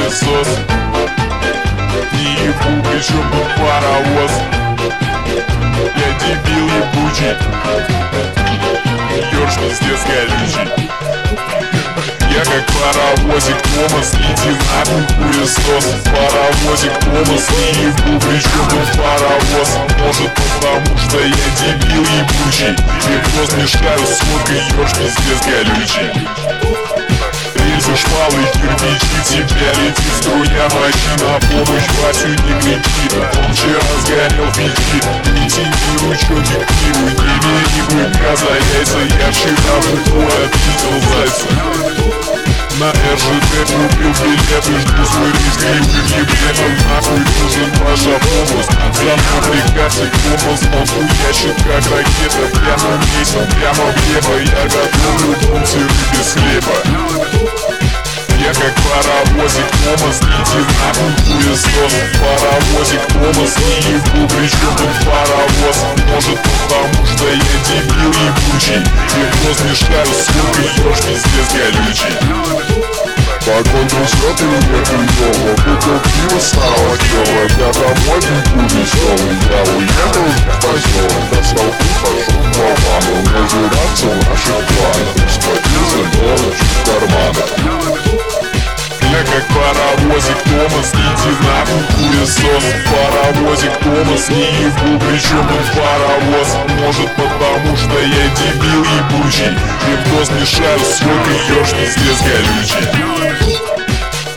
пылесос. Не ебу, причем тут паровоз. Я дебил ебучий, ёрш пиздец колючий. Я как паровозик Томас, иди нахуй пылесос. Паровозик Томас, не ебу, причем тут паровоз. Может потому что я дебил ебучий, пивно смешаю с водкой, ёрш пиздец колючий. Рельсы, шпалы, кирпичи, тебя летит струя мочи. На помощь Васю не кричи, он вчера сгорел в печи. Не тяни ручку, диктируй, не бери быка за яйца. Я вчера в упор обидел зайца. На РЖД купил билет и жду свой рейс. Кривым еблетом нахуй нужен ваша помощь. За мной приказ и тормоз, он хуячит как ракета. Прямо в месяц, прямо в небо. Я готовлю бункеры без хлеба. Я как паровозик Томас, иди нахуй пылесос. Паровозик Томас, не ебу, причем тут паровоз. Может потому что я дебил ебучий, пивно смешаю с водкой, ёрш пиздец колючий. Погода трясет и мне хуёво, бутылка пива стала клёвая. Я домой бегу весёлый, я уехал в поселок. Достал путь, пошел в Милану, разбираться в наших планах. Схватил за мелочь в карманах. Я как паровозик Томас, иди нахуй пылесос. Паровозик Томас, не ебу, причем тут паровоз. Может потому что я дебил ебучий, пивно смешаю с водкой, ёрш пиздец колючий.